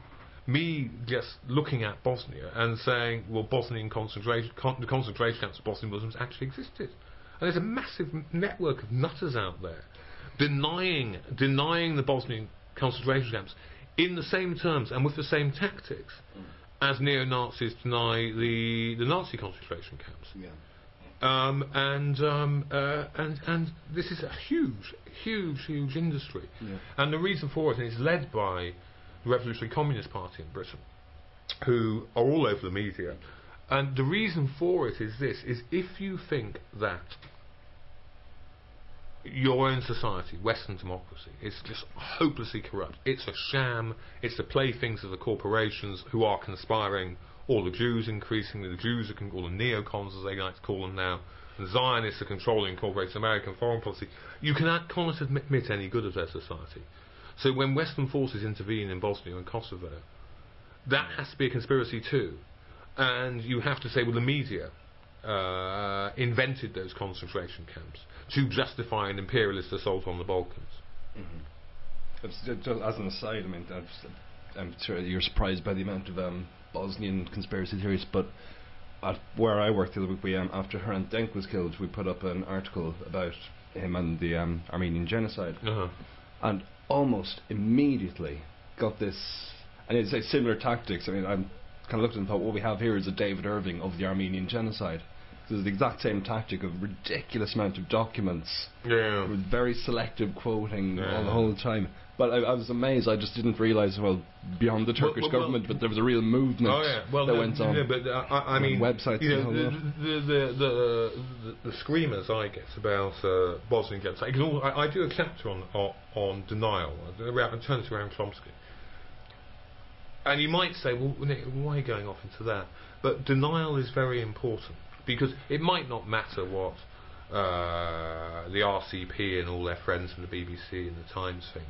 me just looking at Bosnia and saying, well, the concentration camps of Bosnian Muslims actually existed. And there's a massive network of nutters out there denying the Bosnian concentration camps in the same terms and with the same tactics as neo-Nazis deny the Nazi concentration camps. Yeah. And this is a huge industry. Yeah. And the reason for it is led by the Revolutionary Communist Party in Britain, who are all over the media. And the reason for it is this, is if you think that your own society, Western democracy, is just hopelessly corrupt, it's a sham, it's the playthings of the corporations who are conspiring, all the Jews increasingly, the Jews are all the neocons as they like to call them now, and Zionists are controlling incorporated American foreign policy, you cannot admit any good of their society. So when Western forces intervene in Bosnia and Kosovo, that has to be a conspiracy too. And you have to say, well, the media invented those concentration camps to justify an imperialist assault on the Balkans. Mm-hmm. As an aside, I mean, I'm sure you're surprised by the amount of Bosnian conspiracy theories, but at where I worked the other week, we, after Hrant Denk was killed, we put up an article about him and the Armenian genocide. And almost immediately got this, and it's like similar tactics. I mean, I'm kind of looked and thought, what we have here is a David Irving of the Armenian genocide. So it's the exact same tactic of ridiculous amount of documents, with very selective quoting all the whole time. But I was amazed. I just didn't realise, well, beyond the Turkish government, but there was a real movement that went on. But I mean, websites. You know, the screamers I get about Bosnian genocide. I do a chapter on denial. I turn it around Chomsky. And you might say, well, Nick, why are you going off into that? But denial is very important, because it might not matter what the RCP and all their friends from the BBC and the Times think.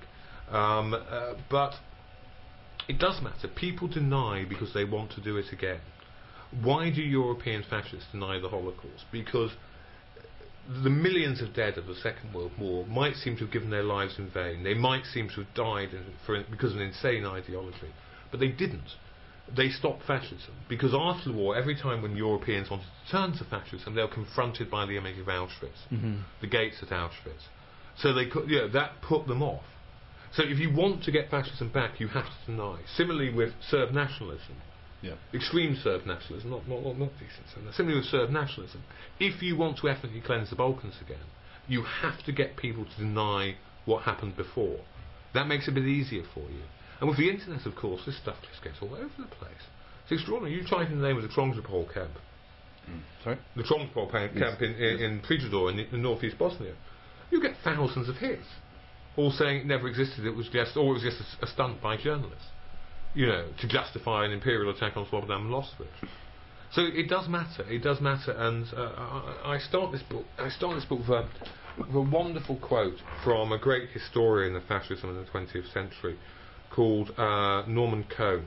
But it does matter. People deny because they want to do it again. Why do European fascists deny the Holocaust? Because the millions of dead of the Second World War might seem to have given their lives in vain. They might seem to have died because of an insane ideology. But they didn't. They stopped fascism. Because after the war, every time when Europeans wanted to turn to fascism, they were confronted by the image of Auschwitz, the gates at Auschwitz. So they could, that put them off. So if you want to get fascism back, you have to deny. Similarly with Serb nationalism, extreme Serb nationalism, not decent. Similarly with Serb nationalism, if you want to ethnically cleanse the Balkans again, you have to get people to deny what happened before. That makes it a bit easier for you. And with the internet, of course, this stuff just gets all over the place. It's extraordinary. You type in the name of the Tromsøpol camp. Sorry? The Tromsøpol camp in Prijedor in northeast Bosnia. You get thousands of hits, all saying it never existed. It was just a stunt by journalists, to justify an imperial attack on Slobodan Milosevic. So it does matter. It does matter. And I start this book with a wonderful quote from a great historian of fascism in the 20th century, called Norman Cohn,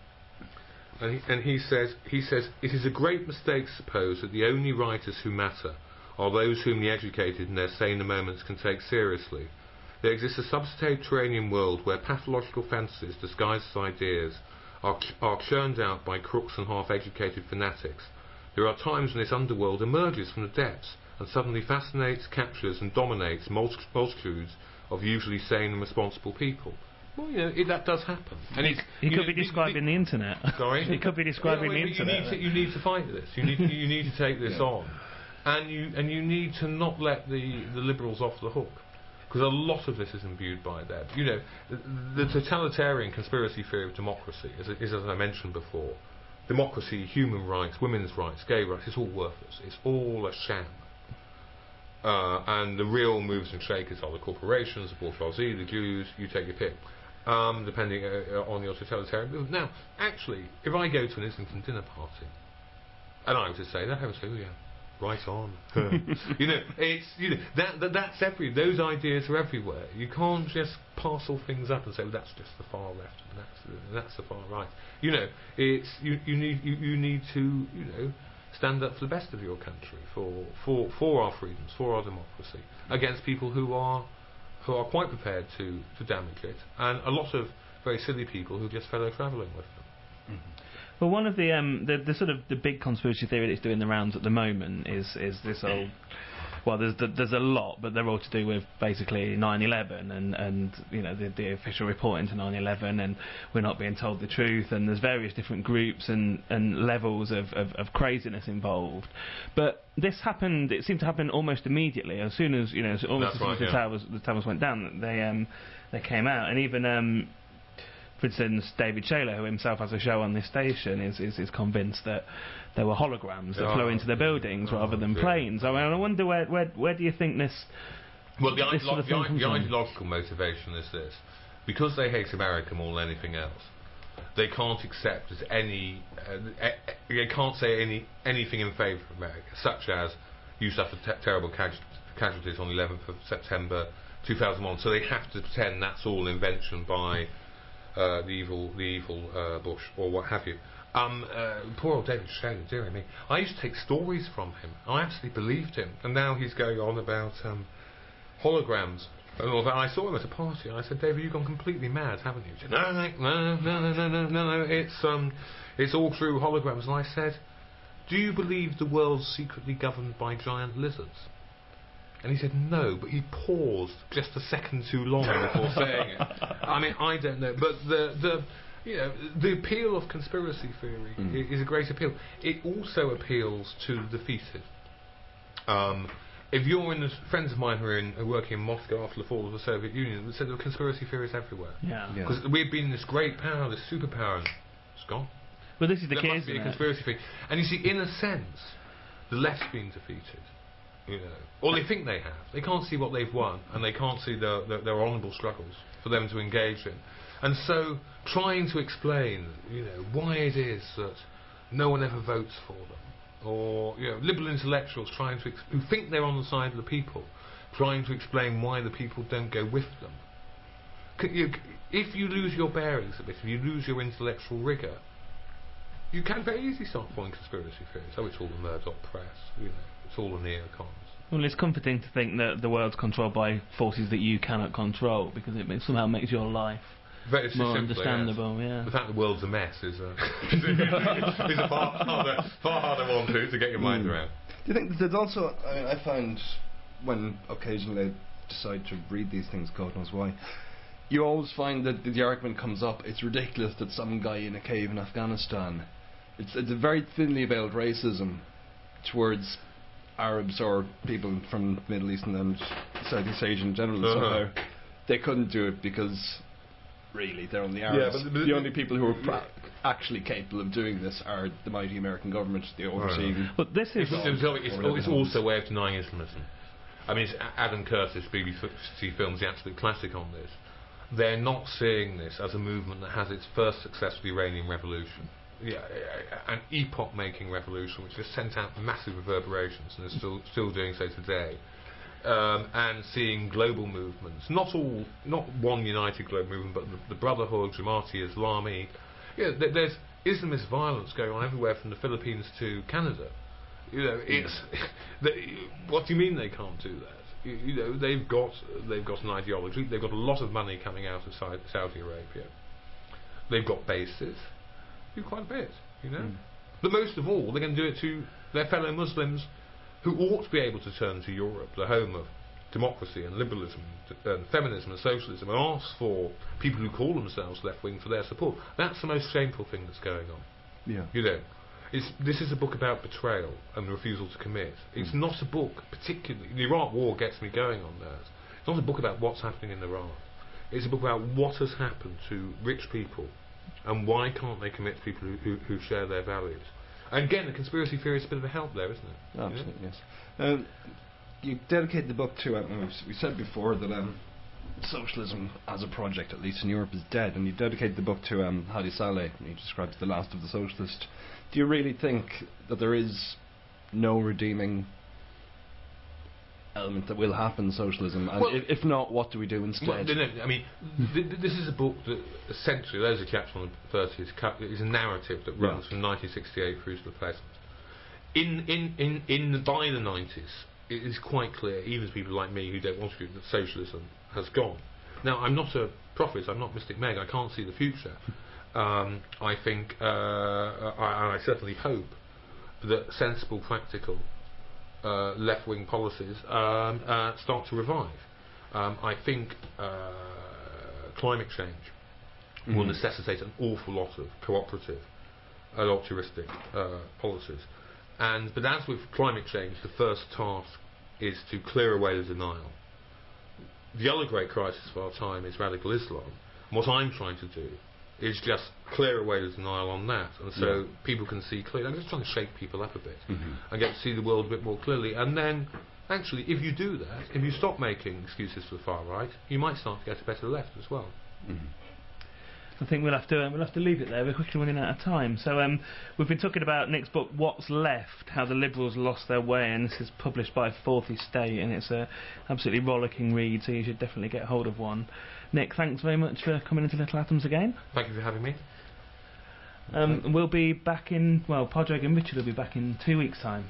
and he says it is a great mistake to suppose that the only writers who matter are those whom the educated in their saner moments can take seriously. There exists a subterranean world where pathological fantasies disguised as ideas are churned out by crooks and half-educated fanatics. There are times when this underworld emerges from the depths and suddenly fascinates, captures and dominates multitudes of usually sane and responsible people. Well, that does happen. And he could be describing the internet. Sorry? He could be describing the internet. You need to fight this. You need to take this on. And you need to not let the liberals off the hook. Because a lot of this is imbued by that. The totalitarian conspiracy theory of democracy is, as I mentioned before, democracy, human rights, women's rights, gay rights, it's all worthless. It's all a sham. And the real movers and shakers are the corporations, the bourgeoisie, the Jews, you take your pick. Depending on your totalitarian movement. Now, actually, if I go to an Islington dinner party, and I were to say that, I would say, oh yeah, right on. It's those ideas are everywhere. You can't just parcel things up and say, well, that's just the far left and that's the far right. You need to stand up for the best of your country, for our freedoms, for our democracy, against people who are quite prepared to damage it, and a lot of very silly people who just fellow travelling with them. Well, one of the sort of the big conspiracy theory that's doing the rounds at the moment is this old. Well, there's a lot, but they're all to do with basically 9/11 and you know the official reporting to 9/11, and we're not being told the truth, and there's various different groups and levels of craziness involved. But this happened. It seemed to happen almost immediately, as soon as almost as soon as the towers went down. They came out, and even. For instance, David Shayler, who himself has a show on this station, is convinced that there were holograms that flew into the buildings rather than planes. I mean, I wonder where do you think this? Well, the ideological motivation is this: because they hate America more than anything else, they can't accept as any. They can't say anything in favour of America, such as you suffered terrible casualties on the 11th of September 2001. So they have to pretend that's all invention by. The evil Bush or what have you. Poor old David Shayler, dear me. I used to take stories from him. I absolutely believed him, and now he's going on about holograms. And all that. I saw him at a party, and I said, "David, you've gone completely mad, haven't you?" He said, No. It's all through holograms. And I said, "Do you believe the world's secretly governed by giant lizards?" And he said no, but he paused just a second too long before saying it. I mean, I don't know, but the appeal of conspiracy theory is a great appeal. It also appeals to the defeated. If you're in the friends of mine who are working in Moscow after the fall of the Soviet Union, they said there were conspiracy theories everywhere. Because we've been this great power, this superpower, and it's gone. Well, this is the case. There must be a conspiracy theory, and you see, in a sense, the left's been defeated. Or they think they have. They can't see what they've won, and they can't see their honourable struggles for them to engage in. And so, trying to explain, why it is that no one ever votes for them, or liberal intellectuals who think they're on the side of the people, trying to explain why the people don't go with them. If you lose your bearings a bit, if you lose your intellectual rigour, you can very easily start forming conspiracy theories. Oh, it's all the Murdoch press, it's all the neocons. Well, it's comforting to think that the world's controlled by forces that you cannot control, because it somehow makes your life more understandable. Yes. Yeah. The fact the world's a mess is a far harder one to get your mind around. Do you think there's also? I mean, I find when occasionally I decide to read these things, God knows why, you always find that the argument comes up. It's ridiculous that some guy in a cave in Afghanistan. It's a very thinly veiled racism towards Arabs or people from the Middle East and Southeast Asia in general. Somehow they couldn't do it because really they're only Arabs. Yeah, but the only people who are actually capable of doing this are the mighty American government. They oversee. But this is it's also a way of denying Islamism. I mean, it's Adam Curtis, BBC Films, the absolute classic on this. They're not seeing this as a movement that has its first successful Iranian revolution. An epoch-making revolution which has sent out massive reverberations and is still doing so today. And seeing global movements, not one united global movement, but the Brotherhood, Jamaati Islami. There's Islamist violence going on everywhere from the Philippines to Canada. What do you mean they can't do that? They've got an ideology. They've got a lot of money coming out of Saudi Arabia. They've got bases. Do quite a bit, But most of all, they're going to do it to their fellow Muslims who ought to be able to turn to Europe, the home of democracy and liberalism and feminism and socialism, and ask for people who call themselves left-wing for their support. That's the most shameful thing that's going on. Yeah. This is a book about betrayal and refusal to commit. It's not a book particularly... The Iraq War gets me going on that. It's not a book about what's happening in Iraq. It's a book about what has happened to rich people and why can't they commit to people who share their values. And again, the conspiracy theory is a bit of a help there, isn't it? Absolutely, yes. You dedicate the book to... we said before that socialism as a project, at least in Europe, is dead, and you dedicate the book to Hadi Saleh, and he describes the last of the socialists. Do you really think that there is no redeeming element that will happen in socialism? And if not, what do we do instead? Well, I mean, this is a book that essentially, those are chapters on the 30s, is a narrative that runs from 1968 through to the present. By the 90s, it is quite clear, even to people like me who don't want to, that socialism has gone. Now, I'm not a prophet, I'm not Mystic Meg, I can't see the future. I think, I certainly hope, that sensible, practical left-wing policies start to revive. I think climate change will necessitate an awful lot of cooperative, altruistic policies. But as with climate change, the first task is to clear away the denial. The other great crisis of our time is radical Islam. And what I'm trying to do is just clear away the denial on that, and so people can see clearly. I'm just trying to shake people up a bit and get to see the world a bit more clearly. And then, actually, if you do that, if you stop making excuses for the far right, you might start to get a better left as well. I think we'll have to leave it there. We're quickly running out of time. So we've been talking about Nick's book, What's Left? How the Liberals Lost Their Way, and this is published by Fourth Estate, and it's a absolutely rollicking read, so you should definitely get hold of one. Nick, thanks very much for coming into Little Atoms again. Thank you for having me. We'll be back in, Padraig and Richard will be back in 2 weeks' time.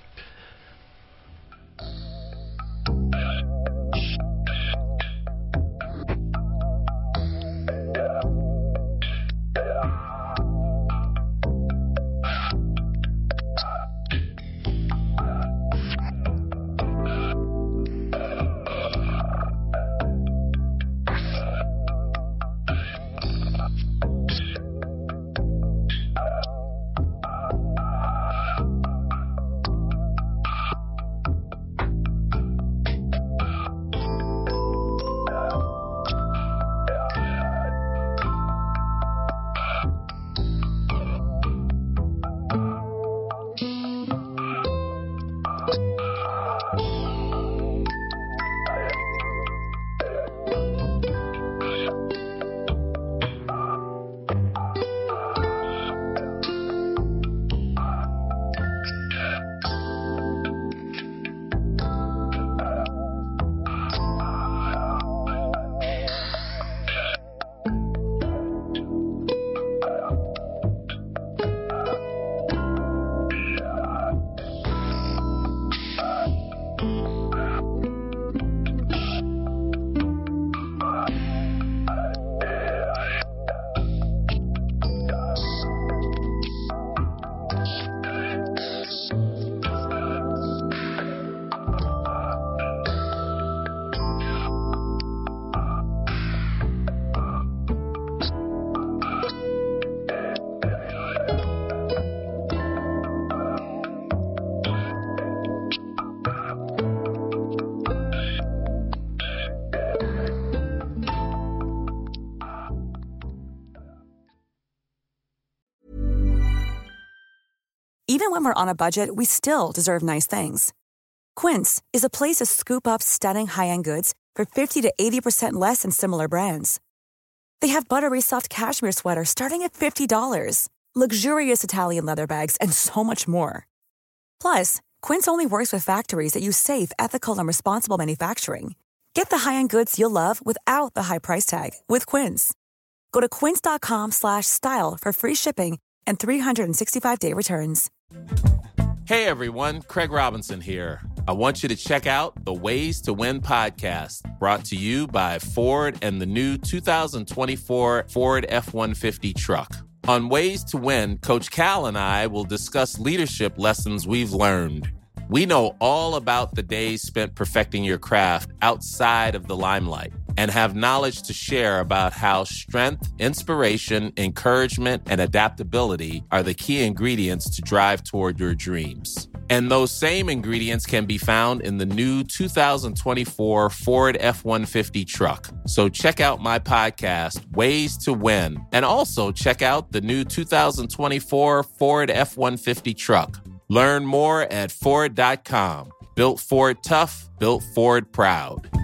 Even when we're on a budget, we still deserve nice things. Quince is a place to scoop up stunning high-end goods for 50 to 80% less than similar brands. They have buttery soft cashmere sweaters starting at $50, luxurious Italian leather bags, and so much more. Plus, Quince only works with factories that use safe, ethical, and responsible manufacturing. Get the high-end goods you'll love without the high price tag with Quince. Go to quince.com/style for free shipping and 365-day returns. Hey everyone, Craig Robinson here. I want you to check out the Ways to Win podcast, brought to you by Ford and the new 2024 Ford F-150 truck. On Ways to Win, Coach Cal and I will discuss leadership lessons we've learned. We know all about the days spent perfecting your craft outside of the limelight and have knowledge to share about how strength, inspiration, encouragement, and adaptability are the key ingredients to drive toward your dreams. And those same ingredients can be found in the new 2024 Ford F-150 truck. So check out my podcast, Ways to Win, and also check out the new 2024 Ford F-150 truck. Learn more at Ford.com. Built Ford tough, built Ford proud.